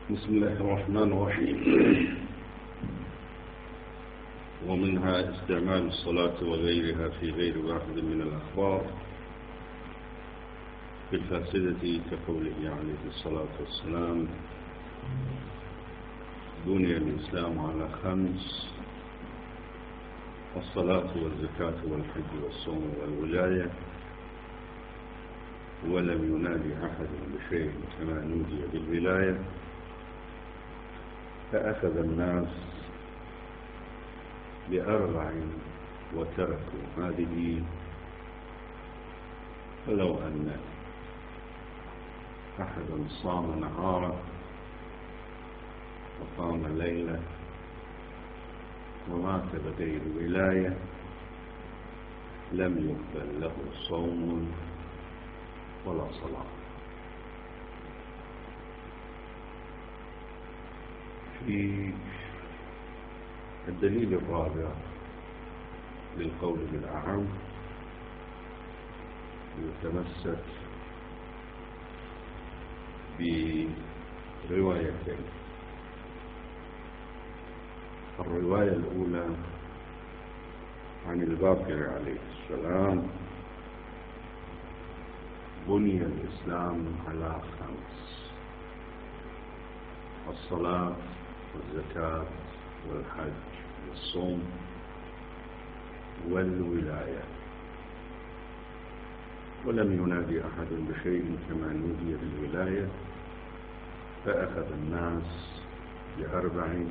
بسم الله الرحمن الرحيم. ومنها استعمال الصلاة وغيرها في غير واحد من الأخبار في الفاسدة كقوله عليه الصلاة والسلام: بني الإسلام على 5: الصلاة والزكاة والحج والصوم والولاية، ولم ينادي أحد بشيء كما نودي بالولاية، فأخذ الناس ب4 وتركوا هذه. فلو أن أحدا صام نهارا وقام ليلة ومات بغير ولاية لم يقبل له صوم ولا صلاة. في الدليل الرابع للقول بالأعم يتمسك بروايتين. الرواية الأولى عن الباقر عليه السلام: بني الإسلام على 5: الصلاة والزكاة والحج والصوم والولاية، ولم ينادي أحد بشيء كما نودي بالولاية، فأخذ الناس ب4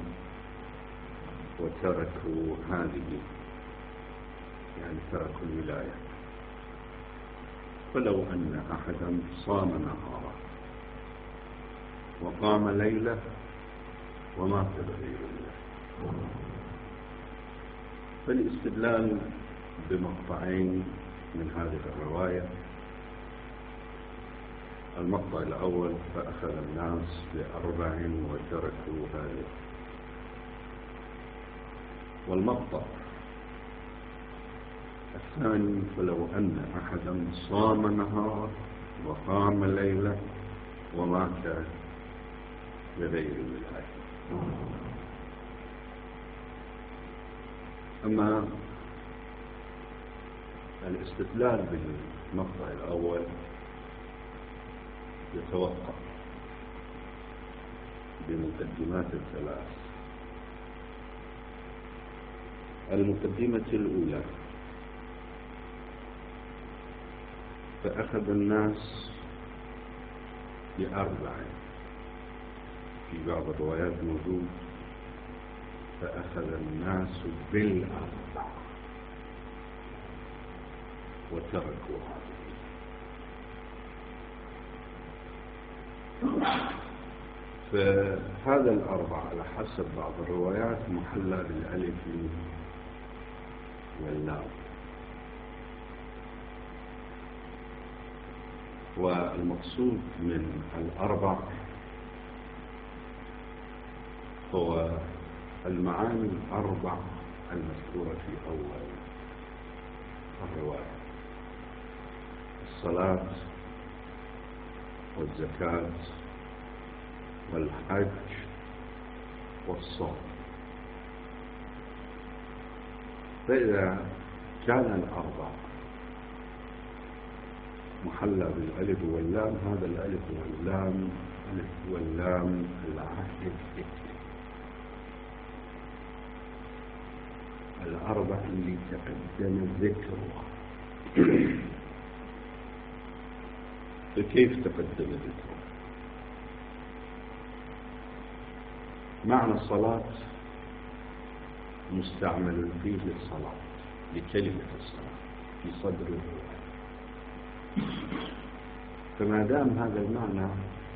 وتركوا هذه، يعني تركوا الولاية. فلو أن أحدا صام نهارا وقام ليلة ومات بغير الله. فالاستدلال بمقطعين من هذه الرواية: المقطع الأول: فأخذ الناس ب4 وتركوا هذه. والمقطع الثاني: فلو أن أحدا صام نهارا وقام ليلة ومات بغير ولاية. أما الاستدلال بالمقطع الأول يتوقف بمقدمات 3. المقدمة الأولى: فأخذ الناس ب4. في بعض الروايات موجود فأخذ الناس بال4 وتركوا هذه. فهذا 4 على حسب بعض الروايات محلى بالألف واللام. والمقصود من 4 هو المعاني 4 المذكورة في أول الرواية: الصلاة والزكاة والحج والصوم. فإذا كان 4 محلى بالألف واللام، هذا الألف واللام ألف واللام العهد الذكري، 4 اللي تقدم ذكرها. فكيف تقدم ذكرها؟ معنى الصلاة مستعمل فيه الصلاة، لكلمة الصلاة في صدر الرواية. فما دام هذا المعنى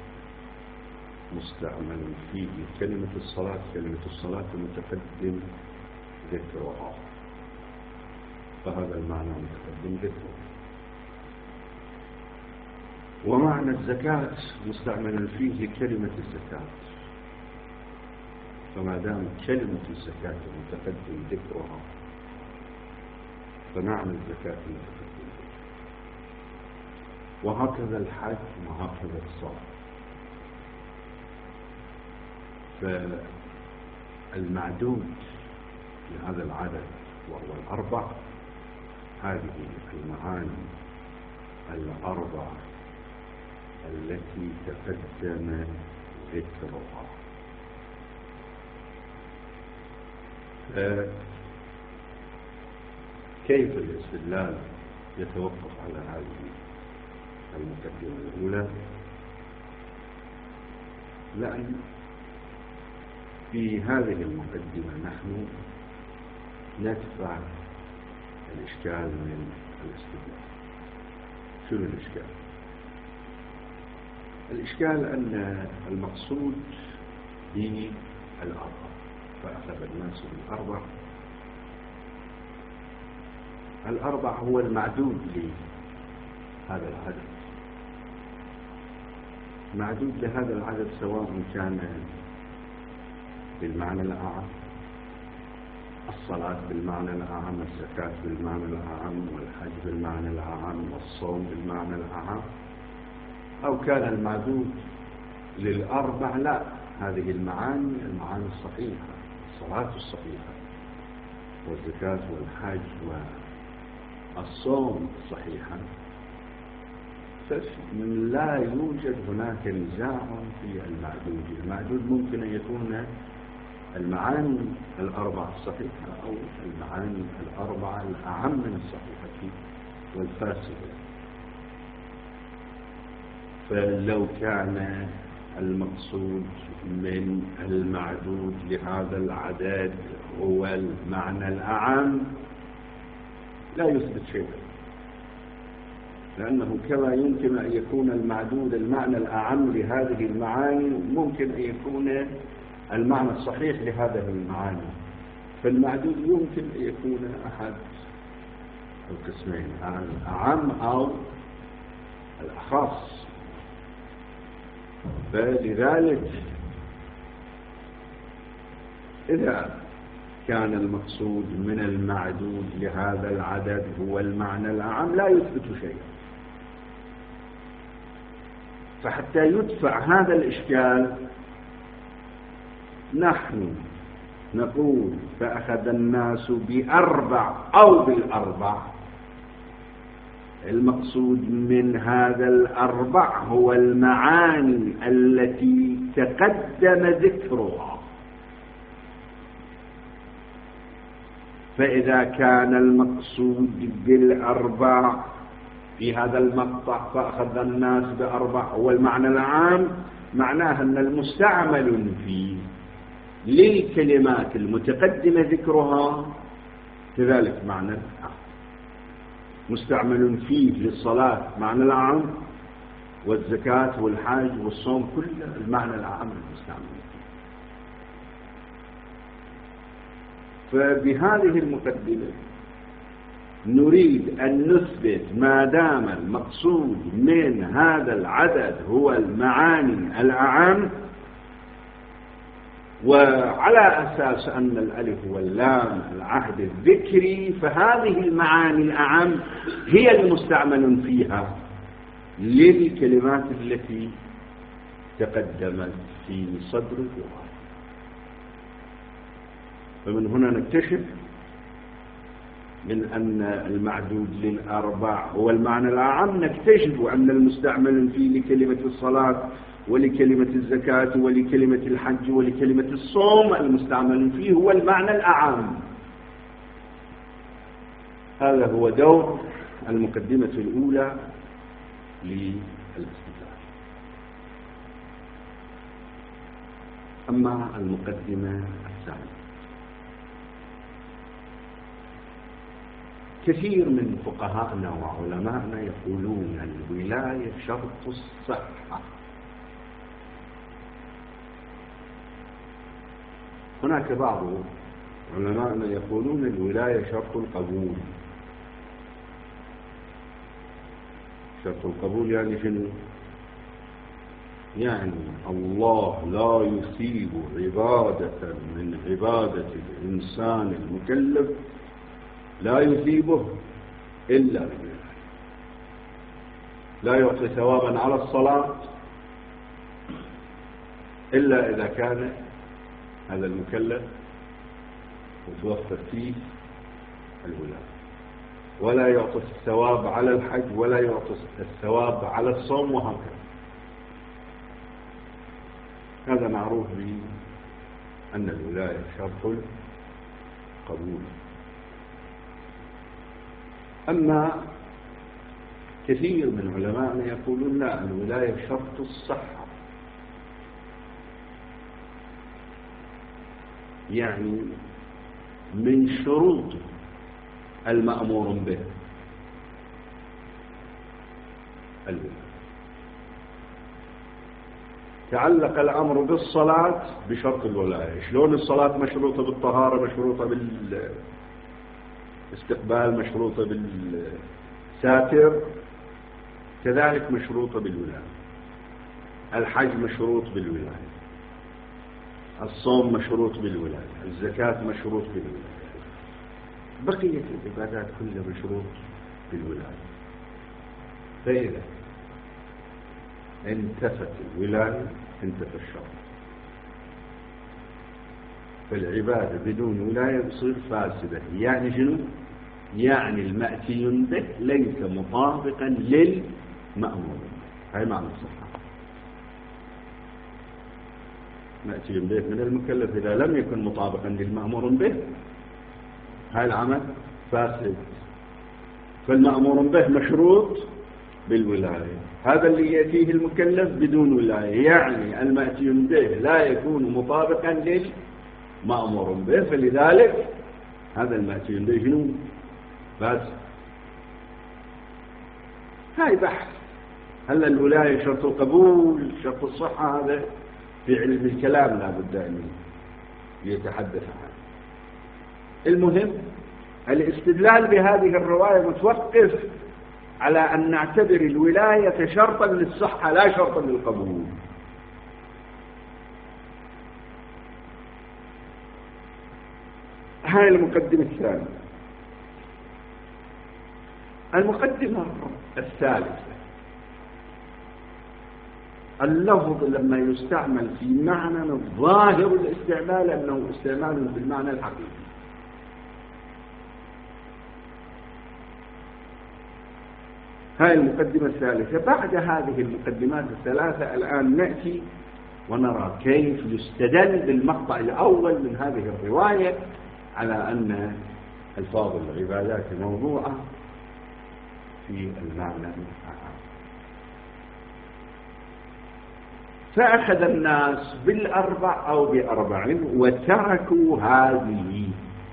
مستعمل فيه كلمة الصلاة، كلمة الصلاة متقدم ذكرها، فهذا المعنى متقدم ذكره. ومعنى الزكاة مستعمل فيه كلمة الزكاة، فما دام كلمة الزكاة متقدم ذكرها، فمعنى الزكاة متقدم ذكرها. وهكذا الحج وهكذا الصوم. فالمعدود لهذا العدد وهو الأربع، هذه المعاني الأربع التي تقدم ذكرها. كيف الاستدلال يتوقف على هذه المقدمة الأولى؟ لأن في هذه المقدمة نحن ندفع الإشكال من الاستدلال. شنو الإشكال؟ الإشكال أن المقصود بالأربع، فأخذ الناس بالأربع. الأربع هو المعدود لهذا العدد، معدود لهذا العدد سواء كان بالمعنى الأعم، الصلاة بالمعنى الأعم، الزكاة بالمعنى الأعم، والحج بالمعنى الأعم، والصوم بالمعنى الأعم، أو كان المعدود للأربع لا، هذه المعاني الصحيحة، الصلاة الصحيحة والزكاة والحج والصوم صحيحا، لا يوجد هناك نزاع في المعدود. المعدود ممكن أن يكون المعاني الأربع الصحيحة أو المعاني الأربع الأعم من الصحيحة والفاسدة. فلو كان المقصود من المعدود لهذا العدد هو المعنى الأعم لا يثبت شيئا، لأنه كما يمكن أن يكون المعدود المعنى الأعم لهذه المعاني ممكن أن يكون المعنى الصحيح لهذه المعاني. فالمعدود يمكن أن يكون أحد القسمين، الأعم أو الأخص. فلذلك إذا كان المقصود من المعدود لهذا العدد هو المعنى الأعم لا يثبت شيئا. فحتى يدفع هذا الإشكال نحن نقول فأخذ الناس بأربع أو بالأربع، المقصود من هذا الأربع هو المعاني التي تقدم ذكرها. فإذا كان المقصود بالأربع في هذا المقطع فأخذ الناس بأربع هو المعنى العام، معناه أن المستعمل فيه للكلمات المتقدمة ذكرها كذلك معنى العام، مستعمل فيه للصلاة معنى العام، والزكاة والحج والصوم كل المعنى العام المستعمل فيه. فبهذه المقدمة نريد أن نثبت ما دام المقصود من هذا العدد هو المعاني الأعم، وعلى أساس أن الألف واللام العهد الذكري، فهذه المعاني الأعم هي المستعمل فيها للكلمات التي تقدمت في صدر القرآن. فمن هنا نكتشف من أن المعدود للأربع هو المعنى الأعم، نكتشف أن المستعمل فيه لكلمة الصلاة ولكلمة الزكاة ولكلمة الحج ولكلمة الصوم المستعمل فيه هو المعنى الأعم. هذا هو دور المقدمة الأولى للاستدلال. أما المقدمة الثانية، كثير من فقهاءنا وعلماءنا يقولون الولاية شرط الصحة. هناك بعض علماءنا يقولون الولاية شرط القبول. شرط القبول يعني شنو؟ يعني الله لا يثيب عبادة من عبادة الإنسان المكلف لا يثيبه إلا بالله. لا يعطي ثوابا على الصلاة إلا إذا كان هذا المكلف وتوفر فيه الولاية، ولا يعطي الثواب على الحج ولا يعطي الثواب على الصوم وهكذا. هذا معروف بأن الولاية شرط القبول. أما كثير من علمائنا يقولون لا، الولاية شرط الصحة، يعني من شروط المأمور به الولاية. تعلق الأمر بالصلاة بشرط الولاية. شلون الصلاة مشروطة بالطهارة، مشروطة بالاستقبال، مشروطة بالساتر، كذلك مشروطة بالولاية. الحج مشروط بالولاية، الصوم مشروط بالولاية، الزكاة مشروط بالولاية، بقية العبادات كلها مشروط بالولاية. فإذا انتفت الولاية انتفى الشرط. فالعبادة بدون ولاية تصير فاسدة. يعني شنو؟ يعني المأتي به ليس مطابقا للمأمور. هاي معنى الصحة. مأتي به من المكلف إذا لم يكن مطابقا للمأمور به هاي العمل فاسد. فالمأمور به مشروط بالولاية. هذا اللي يأتيه المكلف بدون ولاية، يعني المأتي به لا يكون مطابقا للمأمور به، فلذلك هذا المأتي به شنو؟ فاسد. هاي بحث. هل الولاية شرط القبول شرط الصحة؟ هذا في علم الكلام لا بد أن يتحدث عنه. المهم الاستدلال بهذه الرواية متوقف على أن نعتبر الولاية شرطا للصحة لا شرطا للقبول. هاي المقدمة الثانية. المقدمة الثالثة، اللفظ لما يستعمل في معنى ظاهر الاستعمال أنه استعمال بالمعنى الحقيقي. هاي المقدمة الثالثة. بعد هذه المقدمات الثلاثة الآن نأتي ونرى كيف يستدل بالمقطع الأول من هذه الرواية على أن الفاظ العبادات موضوعة في المعنى الأعم. فأخذ الناس بالأربع أو بأربع وتركوا هذه.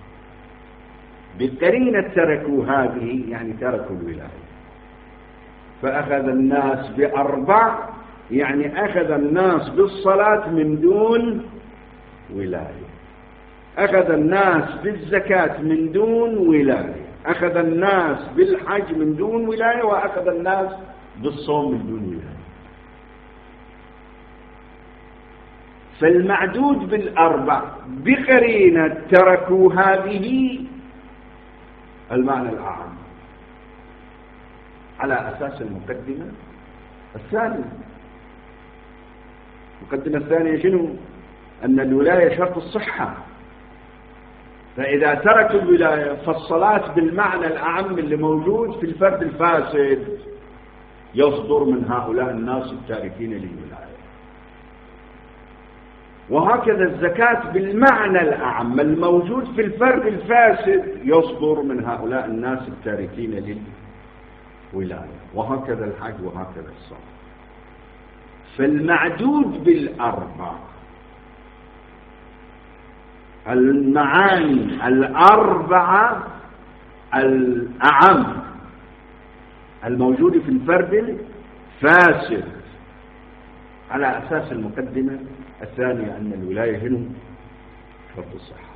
بقرينة تركوا هذه يعني تركوا الولاية. فأخذ الناس بأربع يعني أخذ الناس بالصلاة من دون ولاية، أخذ الناس بالزكاة من دون ولاية، أخذ الناس بالحج من دون ولاية، وأخذ الناس بالصوم من دون ولاية. فالمعدود بالأربع بقرينة تركوا هذه المعنى الأعم على أساس المقدمة الثانية. المقدمة الثانية شنو؟ أن الولاية شرط الصحة. فإذا تركوا الولاية فالصلاة بالمعنى الأعم اللي موجود في الفرد الفاسد يصدر من هؤلاء الناس التاركين للولاية. وهكذا الزكاة بالمعنى الأعم الموجود في الفرد الفاسد يصدر من هؤلاء الناس التاركين للولاية. وهكذا الحج وهكذا الصوم. فالمعدود بالأربع المعاني الأربعة الأعم الموجودة في الفرد الفاسد على أساس المقدمة الثانية أن الولاية هنا شرط الصحة.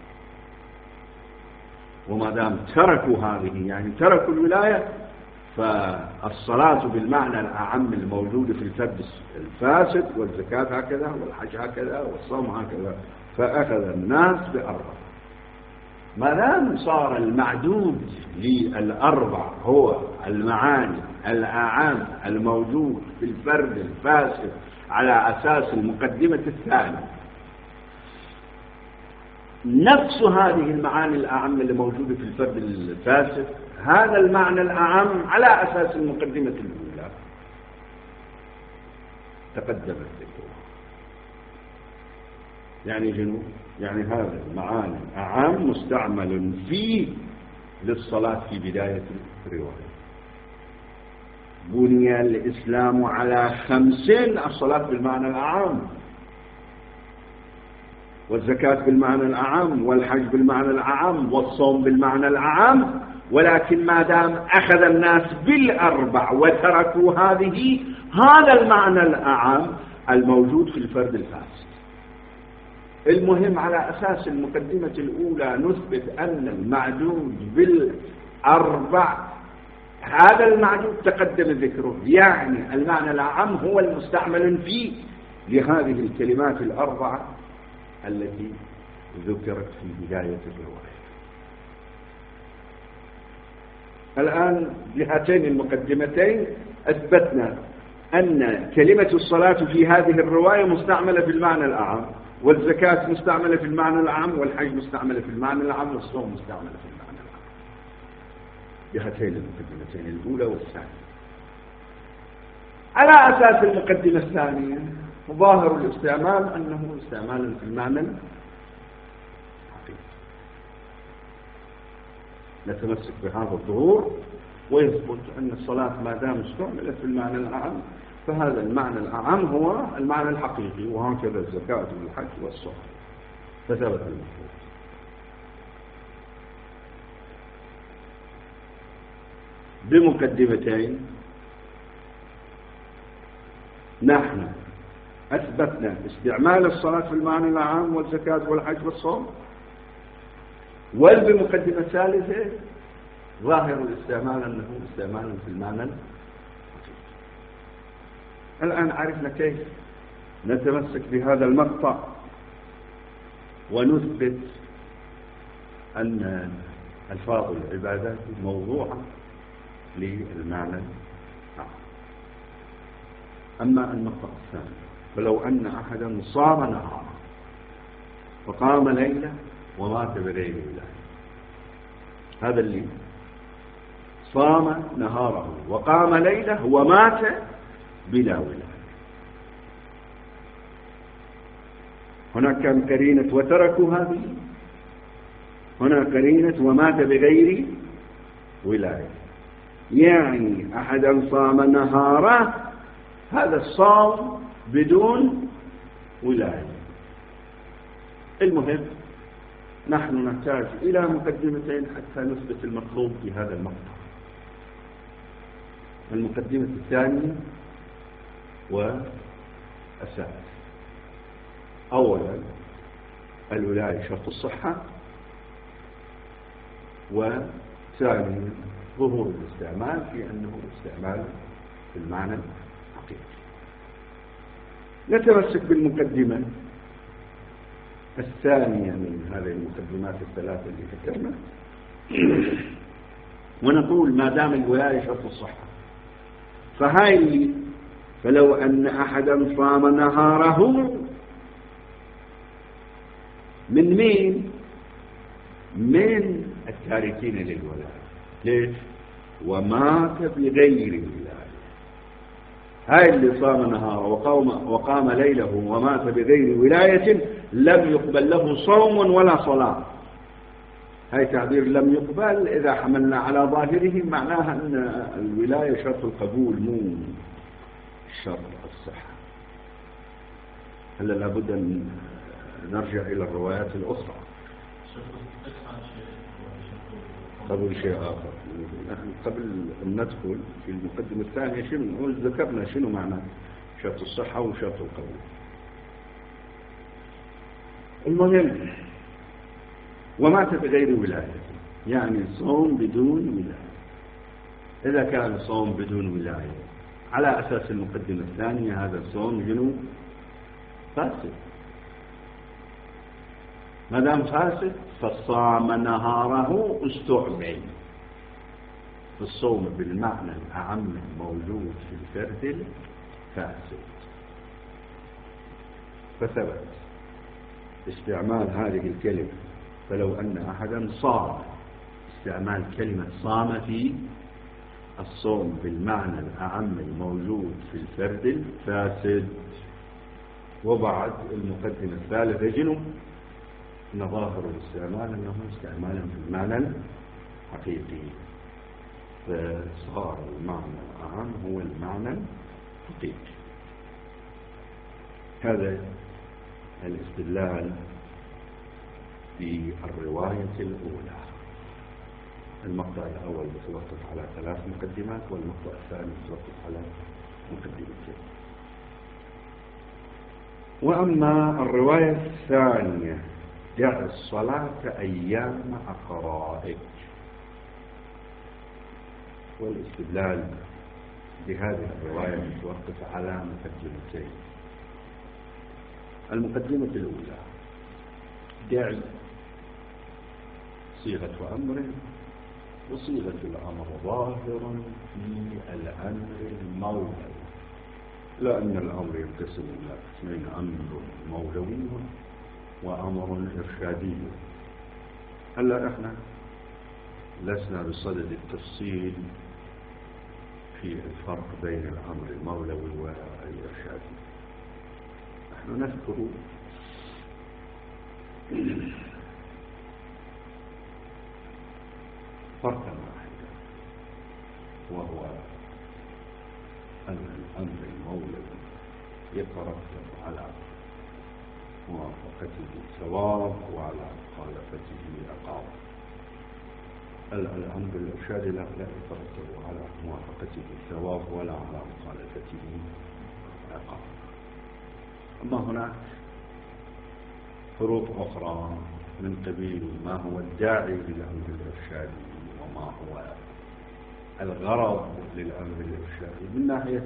وما دام تركوا هذه يعني تركوا الولاية، فالصلاة بالمعنى الأعم الموجود في الفرد الفاسد، والزكاة هكذا، والحج هكذا، والصوم هكذا. فأخذ الناس بأربع. ما دام صار المعدود للأربع هو المعاني الأعم الموجود في الفرد الفاسد على أساس المقدمة الثانية، نفس هذه المعاني الأعم اللي موجودة في الفرد الفاسد، هذا المعنى الأعم على أساس المقدمة الأولى تقدم الذكر. يعني هذا المعاني الأعم مستعمل فيه للصلاة في بداية الرواية. بني الإسلام على 5: الصلاة بالمعنى الأعم، والزكاة بالمعنى الأعم، والحج بالمعنى الأعم، والصوم بالمعنى الأعم. ولكن ما دام أخذ الناس بالأربع وتركوا هذا المعنى الأعم الموجود في الفرد الفاسد. المهم على أساس المقدمة الأولى نثبت أن المعدود بالأربع هذا المعدود تقدم ذكره، يعني المعنى الأعم هو المستعمل فيه لهذه الكلمات الأربعة التي ذكرت في بداية الرواية. الآن بهاتين المقدمتين أثبتنا أن كلمة الصلاة في هذه الرواية مستعملة في المعنى الأعم، والزكاة مستعملة في المعنى الأعم، والحج مستعملة في المعنى الأعم، والصوم مستعملة في المعنى الأعم، بهاتين المقدمتين الأولى والثانية. على أساس المقدمة الثانية ظاهر الاستعمال أنه استعمال في المعنى الحقيقي. نتمسك بهذا الظهور ويثبت أن الصلاة ما دام استعملت في المعنى الأعم فهذا المعنى الأعم هو المعنى الحقيقي، وهكذا الزكاة والحج والصوم، فثبت المفروض. بمقدمتين نحن أثبتنا استعمال الصلاة في المعنى العام والزكاة والحج والصوم، وبمقدمة ثالثة ظاهر الاستعمال أنه استعمال في المعنى الحقيقي. الآن عرفنا كيف نتمسك بهذا المقطع ونثبت أن ألفاظ العبادات موضوعة للمعنى العام. أما المقطع الثاني: فلو أن أحدا صام نهارا وقام ليلة ومات بغير ولاية. هذا اللي صام نهاره وقام ليلة ومات بلا ولاية. هناك كان قرينة وتركوا هذه، هنا قرينة ومات بغير ولاية. يعني أحدا صام نهاره، هذا الصوم بدون ولاية. المهم نحن نحتاج إلى مقدمتين حتى نثبت المطلوب في هذا المقطع. المقدمة الثانية والثالثة: أولا الولاية شرط الصحة، وثانيا ظهور الاستعمال في أنه استعمال في المعنى الحقيقي. نتمسك بالمقدمة الثانية من هذه المقدمات الثلاثة اللي ذكرنا ونقول ما دام الولاية شرط الصحة فلو أن أحدا صام نهاره من مين؟ من التاركين للولاية. ليش؟ ومات بغير ولاية. هاي اللي صام نهاره وقام ليله ومات بغير ولاية لم يقبل له صوم ولا صلاة. هاي تعبير لم يقبل إذا حملنا على ظاهره معناها أن الولاية شرط القبول مو شرط الصحة. هلا لابد أن نرجع إلى الروايات الأخرى قبل شيء آخر. نحن قبل أن ندخل في المقدمة الثانية شنو نقول؟ ذكرنا شنو معنى شرط الصحة وشرط القبول. المهم ومات بغير ولاية، يعني صوم بدون ولاية. إذا كان صوم بدون ولاية على أساس المقدمة الثانية هذا الصوم جنوب فاسد. ما دام فاسد فصام نهاره استعمل. الصوم بالمعنى الأعم موجود في الفرد الفاسد، فثبت استعمال هذه الكلمة فلو أن أحدا صام، استعمال كلمة صام في الصوم بالمعنى الأعم الموجود في الفرد الفاسد. وبعد المقدمة الثالثة جنو أن ظاهر الاستعمال أنه استعمالا في المعنى الحقيقي، فصار المعنى الأعم هو المعنى الحقيقي. هذا الاستدلال في الرواية الأولى. المقطع الأول يتوقف على 3 مقدمات، والمقطع الثاني يتوقف على مقدمتين. وأما الرواية الثانية: دع الصلاة أيام أقرائك. والاستدلال بهذه الرواية يتوقف على مقدمتين. المقدمة الأولى: دع صيغة أمر، وصيغة الأمر ظاهر في الأمر المولوي، لأن الأمر ينقسم إلى قسمين: أمر مولوي وأمر إرشادي. هلا إحنا لسنا بصدد التفصيل في الفرق بين الأمر المولوي والإرشادي. نحن نذكر فرقا واحدا، وهو أن الأمر المولوي يترتب على موافقته ثواب وعلى مخالفته عقاب. الأمر الإرشادي لا يترتب على موافقته ثواب ولا على مخالفته عقاب. أما هناك فروق أخرى من قبيل ما هو الداعي للأمر الإرشادي وما هو الغرض للأمر الإرشادي. من ناحية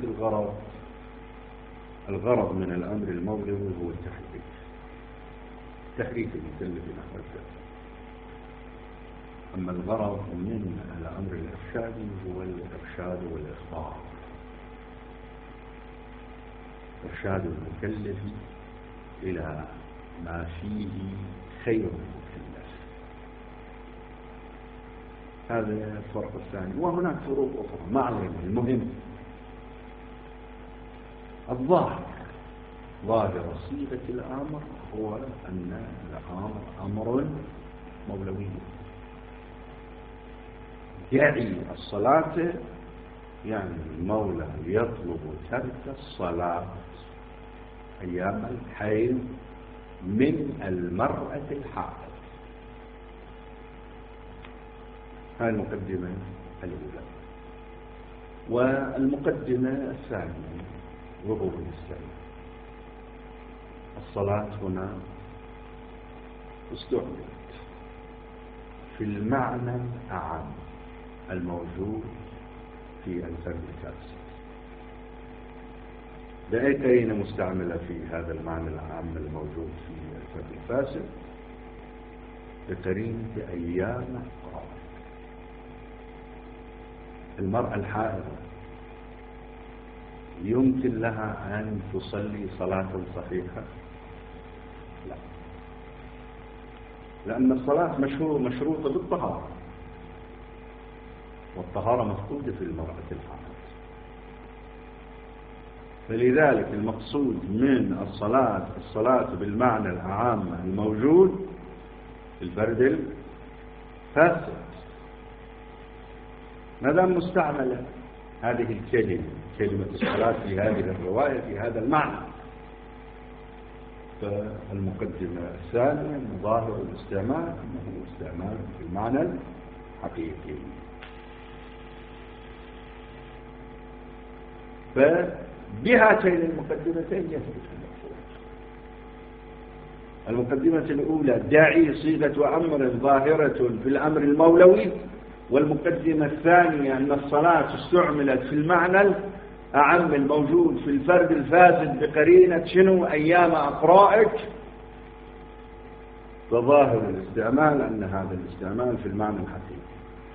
الغرض من الأمر المولوي هو تحريك المكلف نحو الفعل. أما الغرض من الأمر الإرشادي هو الإرشاد والإخبار، إرشاد المكلف إلى ما فيه خير المكلف. هذا الفرق الثاني. وهناك فروق أخرى ما علينا، المهم ظاهر صيغة الأمر هو أن الأمر أمر مولوي. يعي الصلاة يعني المولى يطلب ترك الصلاة أيام الحيض من المرأة الحائض. هذه المقدمة الأولى. والمقدمة الثانية: ظهور الإسلام. الصلاة هنا استعملت في المعنى الأعم الموجود في الفرد الفاسد. بأي قرينة مستعملة في هذا المعنى العام الموجود في الفرد الفاسد؟ بقرينة أيام أقرائك. المرأة الحائضة يمكن لها أن تصلي صلاة صحيحة؟ لا، لأن الصلاة مشروطة بالطهارة، والطهارة مفقودة في المرأة الحائض. فلذلك المقصود من الصلاة بالمعنى الأعام الموجود في الفرد الفاسد. ما دام مستعملة هذه كلمة الصلاة في هذه الرواية في هذا المعنى، فالمقدمة الثانية مظاهر الاستعمال أنه استعمال في المعنى الحقيقي. فبهاتين المقدمتين يثبت المقصود. المقدمة الأولى: داعي صيغة أمر ظاهرة في الأمر المولوي. والمقدمة الثانية: أن الصلاة استعملت في المعنى الأعم الموجود في الفرد الفاسد بقرينة شنو؟ أيام أقرائك. فظاهر الاستعمال أن هذا الاستعمال في المعنى الحقيقي.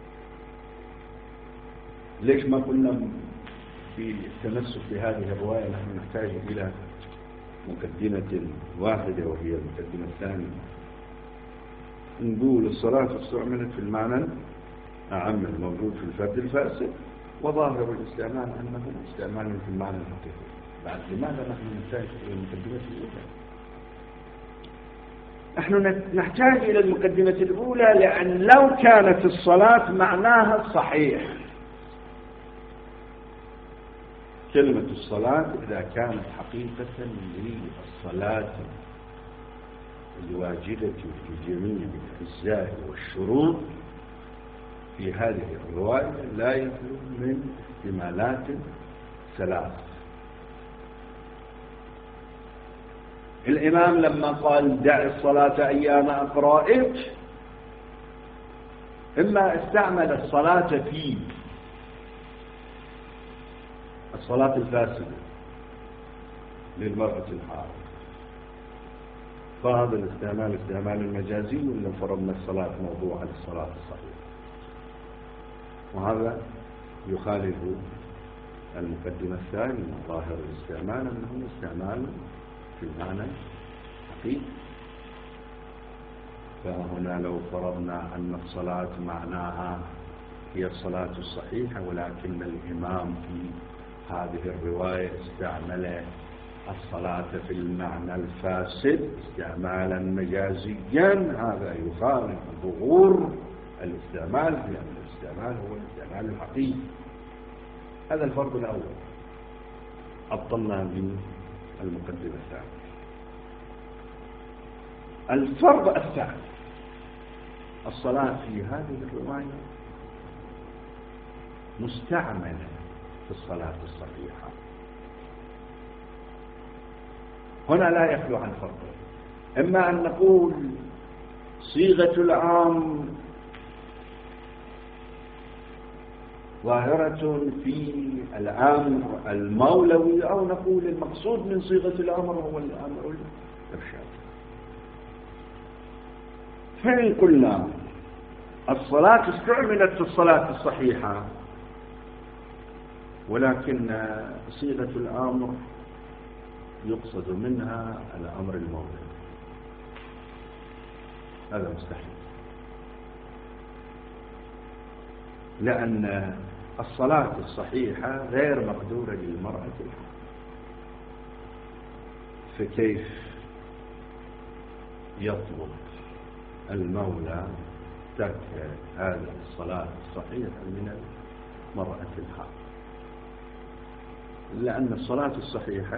ليش ما قلنا في التمسك بهذه الرواية نحن نحتاج إلى مقدمة واحدة وهي المقدمة الثانية؟ نقول الصلاة استعملت في المعنى أعم الموجود في الفرد الفاسد، وظاهر الاستعمال أنه استعمال في المعنى الحقيقي. بعد لماذا نحن نحتاج إلى المقدمة الأولى؟ نحن نحتاج إلى المقدمة الأولى لأن لو كانت الصلاة معناها الصحيح، كلمة الصلاة إذا كانت حقيقة للصلاة الواجبة في جميع الأجزاء والشروط، في هذه الرواية لا يخلو من احتمالات ثلاث. الإمام لما قال دع الصلاة أيام أقرائك، إما استعمل الصلاة في الصلاة الفاسدة للمرأة الحائض، فهذا الاستعمال استعمال مجازي، ولا فرضنا الصلاة موضوعا للصلاة الصحيحة، وهذا يخالف المقدمة الثانية. ظاهر الاستعمال أنه استعمال في المعنى حقيقي. فهنا لو فرضنا أن الصلاة معناها هي الصلاة الصحيحة، ولكن الإمام في هذه الرواية استعمل الصلاة في المعنى الفاسد استعمالا مجازيا، هذا يخالف ظهور الاستعمال، لأن الاستعمال هو الاستعمال الحقيقي. هذا الفرض الأول أبطلنا من المقدمة الثانية. الفرض الثاني، الصلاة في هذه الرواية مستعملة في الصلاة الصحيحة. هنا لا يخلو عن فرقين، إما أن نقول صيغة العام ظاهرة في الأمر المولوي، أو نقول المقصود من صيغة الأمر هو الأمر الإرشاد. فإن قلنا الصلاة استعملت في الصلاة الصحيحة، ولكن صيغة الأمر يقصد منها الأمر المولوي، هذا مستحيل، لأن الصلاة الصحيحة غير مقدورة للمرأة الحائض، فكيف يطلب المولى ترك هذه الصلاة الصحيحة من المرأة الحائض؟ لأن الصلاة الصحيحة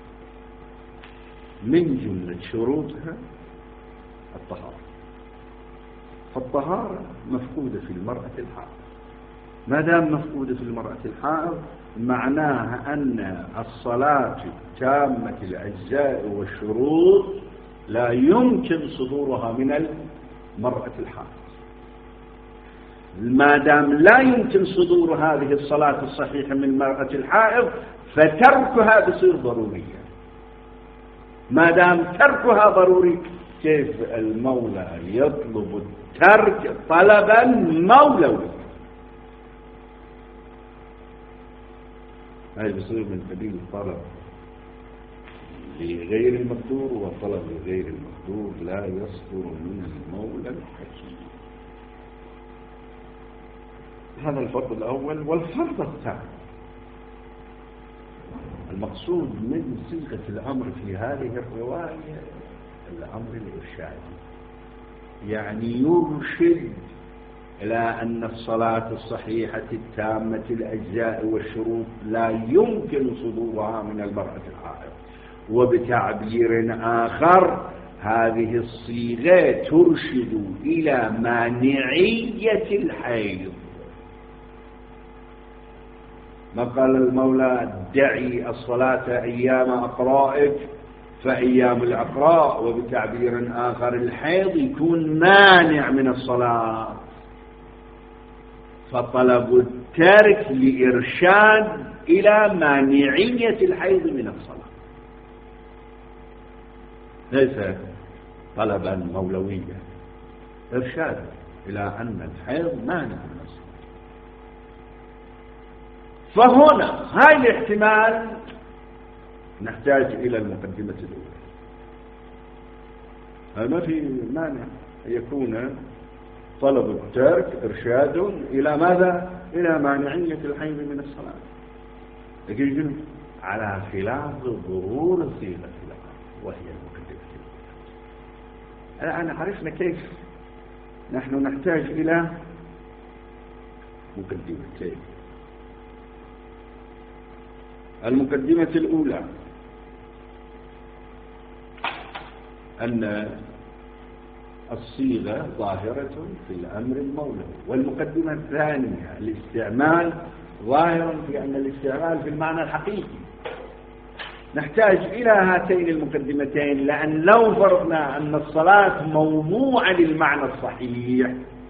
من جملة شروطها الطهارة، فالطهارة مفقودة في المرأة الحائض. ما دام مفقودة في المرأة الحائض معناها أن الصلاة تامة الأجزاء والشروط لا يمكن صدورها من المرأة الحائض. ما دام لا يمكن صدور هذه الصلاة الصحيحة من المرأة الحائض، فتركها بصير ضرورية. ما دام تركها ضروري، كيف المولى يطلب الترك طلبا مولوي؟ هذا بصير من قبيل الطلب لغير المقدور، وطلب لغير المقدور لا يصدر من المولى الحكيم. هذا الفرض الأول. والفرض الثاني، المقصود من صيغة الأمر في هذه الرواية الأمر الإرشادي، يعني يرشد إلى أن الصلاة الصحيحة التامة الأجزاء والشروط لا يمكن صدورها من المرأة الحائض. وبتعبير آخر، هذه الصيغة ترشد إلى مانعية الحيض. ما قال المولى دعي الصلاة أيام أقرائك، فأيام الأقراء وبتعبير آخر الحيض يكون مانع من الصلاة، فطلب الترك لإرشاد إلى مانعية الحيض من الصلاة، ليس طلبا مولويا، إرشاد إلى أن الحيض مانع من الصلاة. فهنا هاي الاحتمال نحتاج إلى المقدمة الأولى. ما في مانع يكون طلب الترك إرشاد إلى ماذا؟ إلى مانعية الحيض من الصلاة، لكن على خلاف ظهور صيغة الأمر وهي المقدمة. الآن عرفنا كيف نحن نحتاج إلى مقدمتين. المقدمة الأولى أن الصيغة ظاهرة في الأمر المولوي، والمقدمة الثانية الاستعمال ظاهر في أن الاستعمال في المعنى الحقيقي. نحتاج إلى هاتين المقدمتين، لأن لو فرضنا أن الصلاة موضوعة للمعنى الصحيح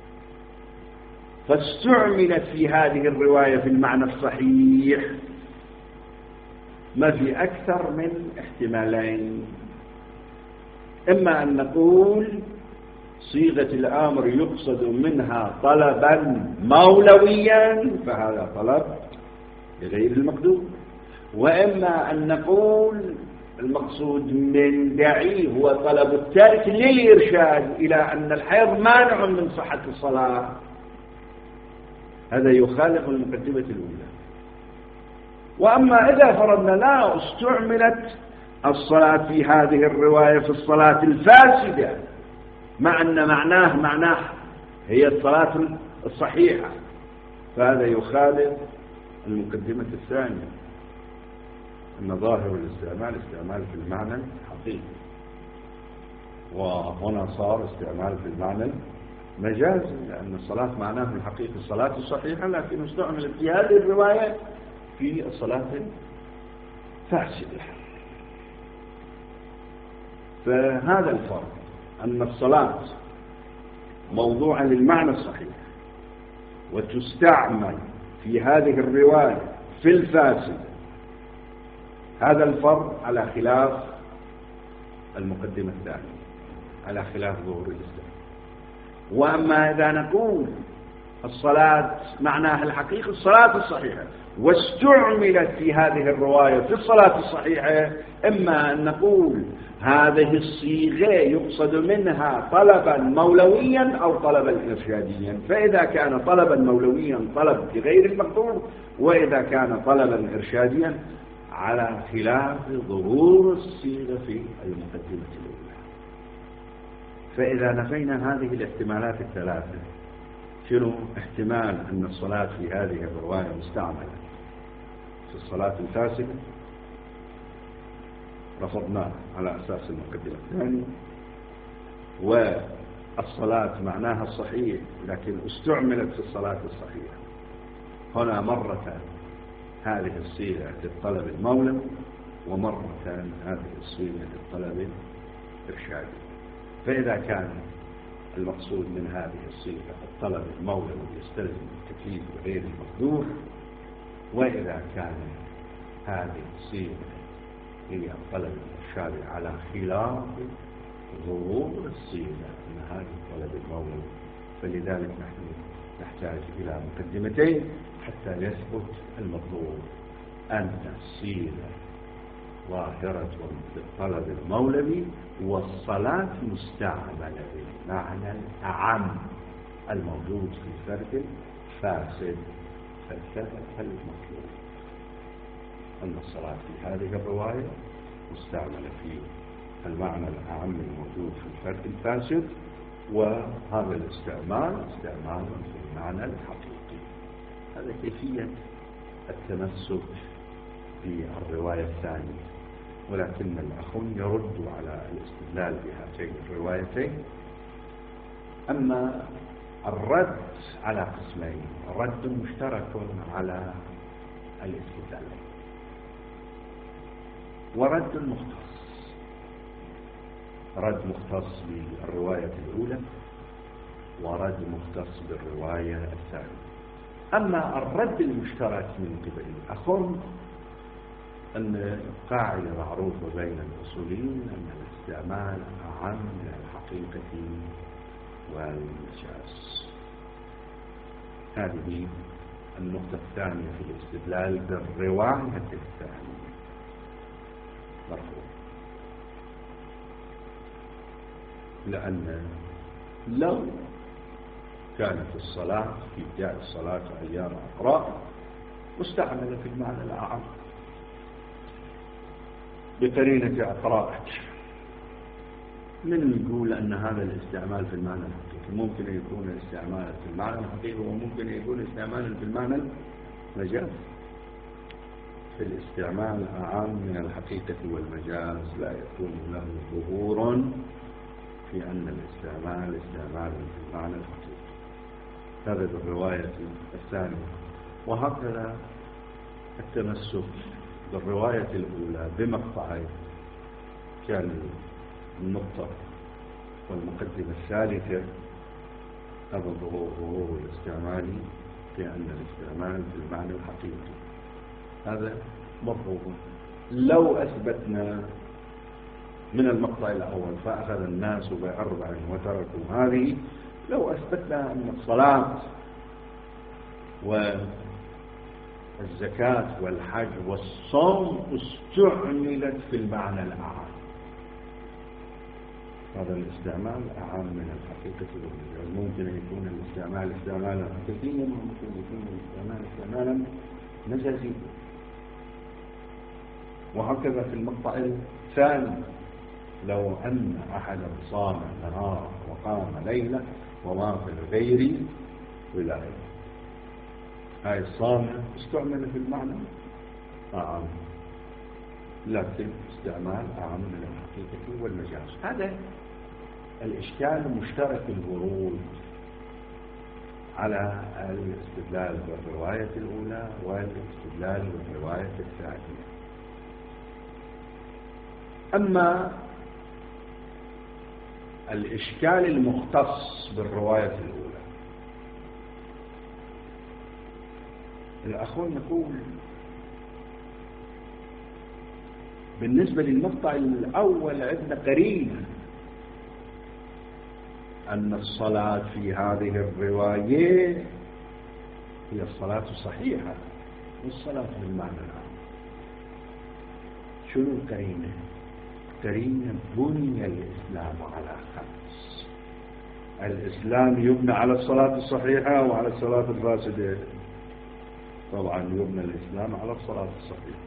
فاستعملت في هذه الرواية في المعنى الصحيح، ما في أكثر من احتمالين. إما أن نقول صيغة الأمر يقصد منها طلبا مولويا فهذا طلب لغير المقدور، وإما أن نقول المقصود من داعي هو طلب الترك للإرشاد إلى أن الحيض مانع من صحة الصلاة. هذا يخالف المقدمة الأولى. وأما إذا فرضنا لا استعملت الصلاة في هذه الرواية في الصلاة الفاسدة مع أن معناه هي الصلاة الصحيحة، فهذا يخالف المقدمة الثانية أن ظاهر الاستعمال استعمال في المعنى الحقيقي، وهنا صار استعمال في المعنى مجازي، لأن الصلاة معناه الحقيقي الصلاة الصحيحة، لكن استعملت في هذه الرواية في الصلاة الفاسدة. فهذا الفرق، أن الصلاة موضوعا للمعنى الصحيح وتستعمل في هذه الرواية في الفاسد، هذا الفرق على خلاف المقدمة الثانية، على خلاف ظهور الاستعمال. وأما إذا نقول الصلاة معناها الحقيقي الصلاة الصحيحة واستعملت في هذه الرواية في الصلاة الصحيحة، إما أن نقول هذه الصيغة يقصد منها طلبا مولويا أو طلبا إرشاديا، فإذا كان طلبا مولويا طلب بغير المقدور، وإذا كان طلبا إرشاديا على خلاف ظهور الصيغة في المقدمة الأولى. فإذا نفينا هذه الاحتمالات الثلاثة، شنو احتمال أن الصلاة في هذه الرواية مستعملة في الصلاة الفاسدة رفضناه على أساس المقدمة الثانية، والصلاة معناها الصحيح لكن استعملت في الصلاة الصحيحة. هنا مرة هذه الصيغة للطلب المولوي، ومرة هذه الصيغة للطلب الإرشادي. فإذا كان المقصود من هذه الصيغة الطلب المولوي يستلزم التكليف بغير المقدور، وإذا كان هذه الصيغة هي الطلب الإرشادي على خلاف ظهور الصيغة من هذا الطلب المولوي، فلذلك نحن نحتاج إلى مقدمتين حتى يثبت المطلوب، أن الصيغة ظاهرة بالطلب المولوي والصلاة مستعملة بالمعنى الأعم الموجود في الفرد الفاسد، فالثبت المطلوب أن الصلاة في هذه الرواية مستعملة في المعنى الأعم الموجود في الفرد الفاسد، وهذا الاستعمال استعمال في المعنى الحقيقي. هذا كيفية التمسك بالرواية الثانية. ولكن الأخوان يردوا على الاستدلال بهاتين الروايتين. أما الرد على قسمين، رد مشترك على الاستدلالين ورد مختص. رد مختص بالرواية الأولى ورد مختص بالرواية الثانية. أما الرد المشترك من قبل الأخوان أن قاعدة معروفة بين الأصوليين أن الاستعمال أعم من الحقيقة والمجاز. هذه النقطة الثانية في الاستدلال بالرواية الثانية مرفوع، لأن لو كانت الصلاة في ابتداء الصلاة أيام أقراء مستعملة في المعنى الأعم بقرينة أقراء، من يقول أن هذا الاستعمال في المعنى الحقيقي ممكن يكون استعمالا في المعنى الحقيقي وممكن يكون استعمالا في المعنى المجاز. في الاستعمال أعم من الحقيقة والمجاز لا يكون له ظهور في أن الاستعمال استعمال في المعنى الحقيقي. هذا بالرواية الثانية. وهكذا التمسك بالرواية الأولى بمقطعين، كان النقطة والمقدمة الثالثة، هذا ظهور الاستعمالي في أن الاستعمال في المعنى الحقيقي هذا مفروض. لو أثبتنا من المقطع الأول فأخذ الناس بأربع وتركوا هذه، لو أثبتنا أن الصلاة والزكاة والحج والصوم استعملت في المعنى الأعم، هذا الاستعمال أعم من الحقيقة والمجاز. ممكن يكون الاستعمال استعمالا حقيقيا وممكن يكون الاستعمال استعمالا مجازيا. وهكذا في المقطع الثاني، لو أن أحدا صام نهارا وقام ليلة وما في الغير ولاية، هاي الصام استعمل في المعنى أعم، لكن استعمال أعم من الحقيقة والمجاز. هذا الإشكال مشترك الورود على الاستدلال بالرواية الأولى والاستدلال بالرواية الثانية. أما الإشكال المختص بالرواية الأولى، الأخوان يقول بالنسبة للمقطع الأول عندنا قرينة أن الصلاة في هذه الرواية هي الصلاة الصحيحة والصلاة بالمعنى العام. شنو القرينة؟ قرينة بني الإسلام على خمس. الإسلام يبنى على الصلاة الصحيحة وعلى الصلاة الفاسدة. طبعا يبنى الإسلام على الصلاة الصحيحة،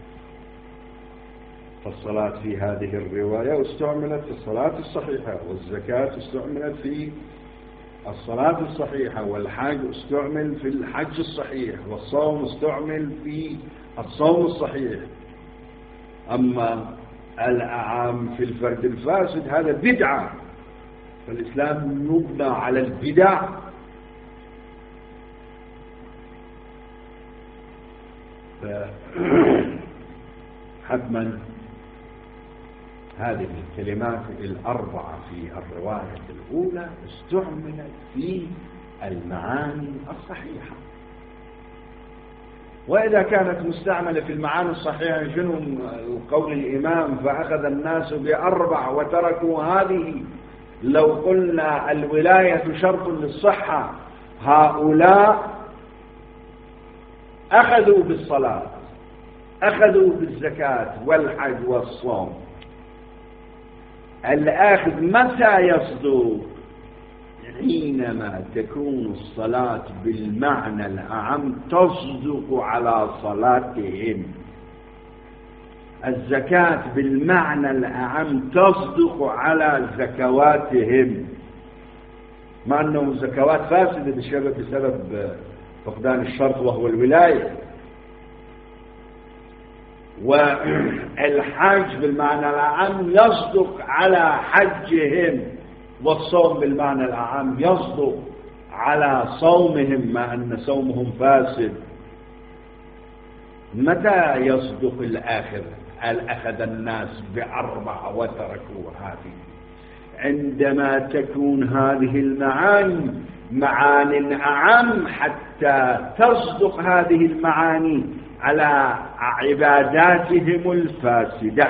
فالصلاة في هذه الرواية استعملت في الصلاة الصحيحة، والزكاة استعملت في الصلاة الصحيحة، والحج استعمل في الحج الصحيح، والصوم استعمل في الصوم الصحيح. أما الأعام في الفرد الفاسد هذا بدعة، فالإسلام يبنى على البدع حتما هذه الكلمات الأربعة في الرواية الأولى استعملت في المعاني الصحيحة. وإذا كانت مستعملة في المعاني الصحيحة، شنو قول الإمام فأخذ الناس بأربع وتركوا هذه؟ لو قلنا الولاية شرط للصحة، هؤلاء أخذوا بالصلاة، أخذوا بالزكاة والحج والصوم. الآخذ متى يصدق؟ حينما تكون الصلاة بالمعنى الأعم تصدق على صلاتهم، الزكاة بالمعنى الأعم تصدق على زكواتهم، مع أنه الزكوات فاسدة بسبب فقدان الشرط وهو الولاية. والحج بالمعنى الأعم يصدق على حجهم، والصوم بالمعنى الأعم يصدق على صومهم مع أن صومهم فاسد. متى يصدق الآخر؟ الأخذ الناس بأربع وتركوا هذه، عندما تكون هذه المعاني معان أعم حتى تصدق هذه المعاني على عباداتهم الفاسدة.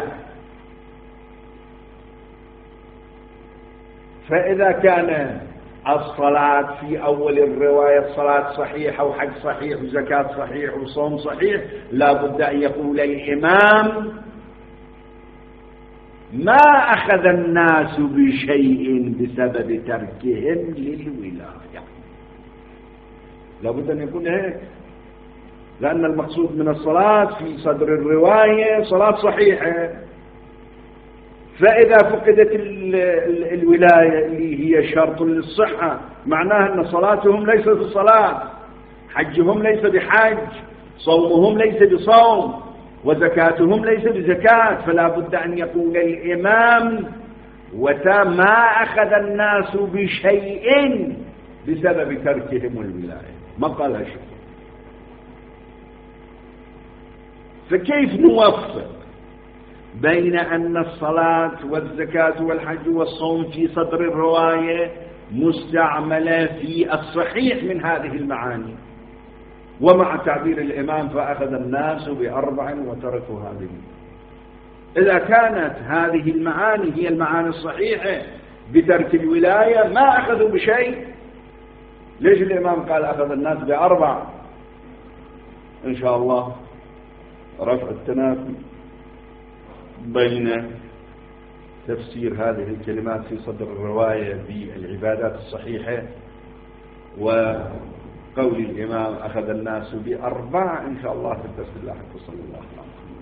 فإذا كان الصلاة في أول الرواية صلاة صحيحة وحج صحيح وزكاة صحيح وصوم صحيح، لا بد أن يقول الإمام ما أخذ الناس بشيء بسبب تركهم للولاية. لابد أن يكون هيك، لأن المقصود من الصلاة في صدر الرواية صلاة صحيحة، فإذا فقدت الولاية اللي هي شرط للصحة معناها أن صلاتهم ليست بصلاة، حجهم ليس بحج، صومهم ليس بصوم، وزكاتهم ليس بزكاة. فلا بد أن يقول الإمام ما أخذ الناس بشيء بسبب تركهم الولاية، ما قال شيء. فكيف نوفق بين أن الصلاة والزكاة والحج والصوم في صدر الرواية مستعملة في الصحيح من هذه المعاني، ومع تعبير الإمام فأخذ الناس بأربع وتركوا هذه؟ إذا كانت هذه المعاني هي المعاني الصحيحة بترك الولاية ما أخذوا بشيء، ليش الإمام قال أخذ الناس بأربع؟ إن شاء الله رفع التنافي بين تفسير هذه الكلمات في صدر الرواية بالعبادات الصحيحة وقول الإمام أخذ الناس بأربع إن شاء الله في الدرس اللاحق. صلى الله عليه وسلم.